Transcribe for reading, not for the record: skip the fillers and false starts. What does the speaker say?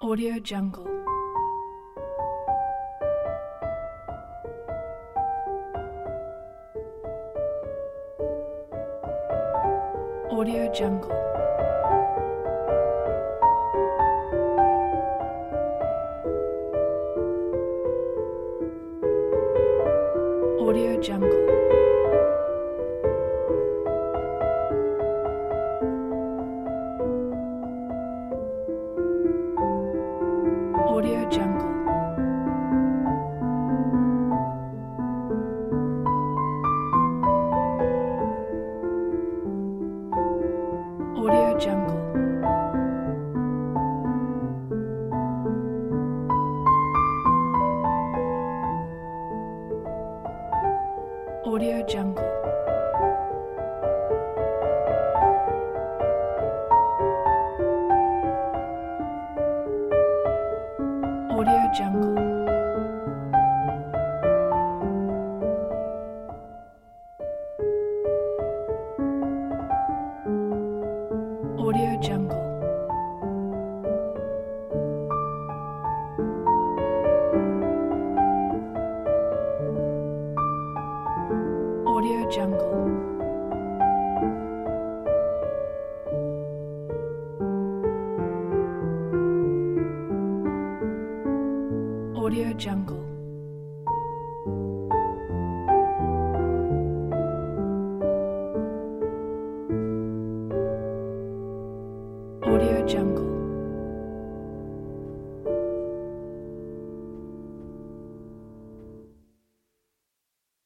Audio Jungle. Audio Jungle. Audio Jungle. Audio Jungle. Audio Jungle. Audio Jungle. Audio Jungle. Audio Jungle. Audio Jungle. Audio Jungle.